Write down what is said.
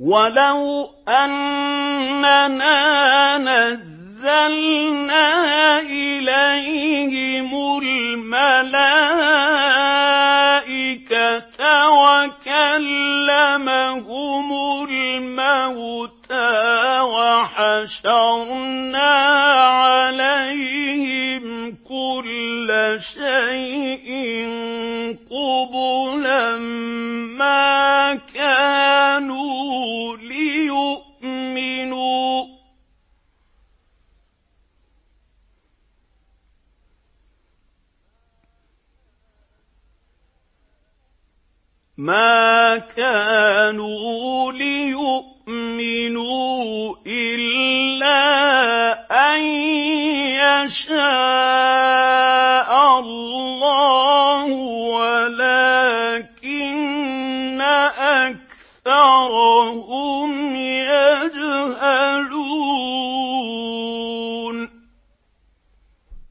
وَلَوْ أَنَّنَا نَزَّلْنَا إِلَيْهِمُ الْمَلَائِكَةَ وَكَلَّمَهُمُ الْمَوْتَىٰ وَحَشَرْنَا عَلَيْهِمْ كُلَّ شَيْءٍ قُبُلًا مَّا كَانُوا لِيُؤْمِنُوا إِلَّا أَن يَشَاءَ اللَّهُ وَلَٰكِنَّ أَكْثَرَهُمْ يَجْهَلُونَ